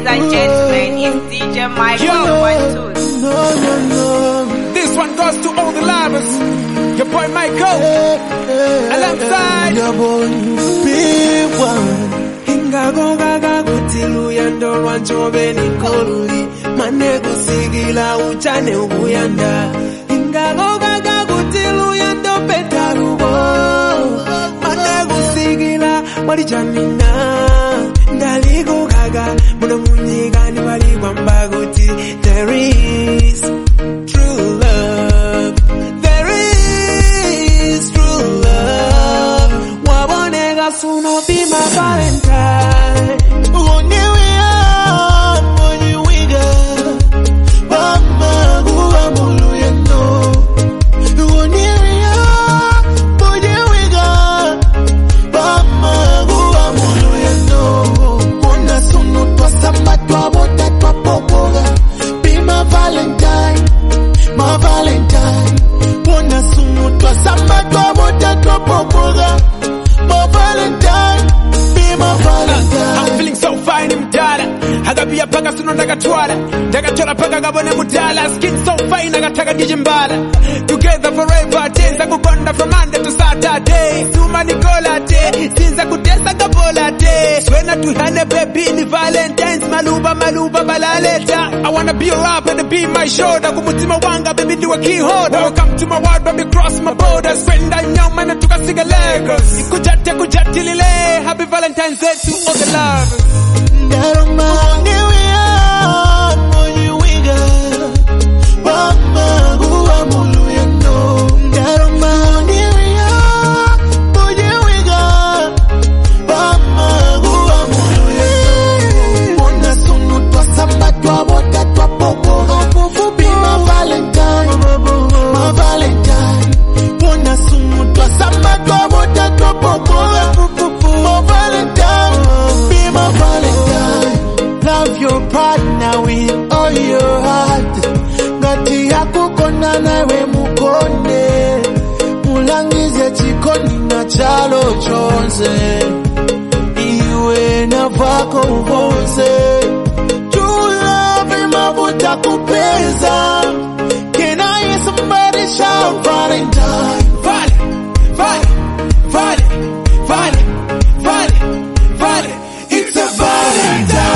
Ladies and gentlemen, it's DJ Michael. This one goes to all the lovers. Your boy Michael, alongside your boy Big One. Ingago gaga kutilu yando wanchobe nikoluli manego sigila uchane ubuyanda. Ingago gaga kutilu yando petarubo manego sigila walijamina. Ndaligo gaga muna munyiga ni wali wamba guti. There is true love. There is true love. Wabonega suno be my Valentine. Paka suno ndagatwala ndagachola paka gabone mutala. Skin so fine nagataka dijimbala. Together forever tenza kukonda from Monday to Saturday. Suma Nicola te sinza kutesa gabola te. Swena tuhane baby ni Valentine's maluba balaleta. I wanna be your up and be my shoulder. Kumutima wanga baby do a key holder. Welcome to my world baby cross my borders. Swenda nyama na tukasiga Lagos. Ikujate lile. Happy Valentine's Day to all the lovers. Your partner with all your heart. Ngati yako kona nawe mukone. Mulangize chikoni na chalo chonse. Iwe na vako uvonse. True love imavuta kupeza. Can I hear somebody shout Valentine? Vale. It's a Valentine.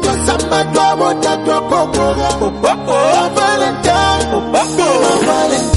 Valentine,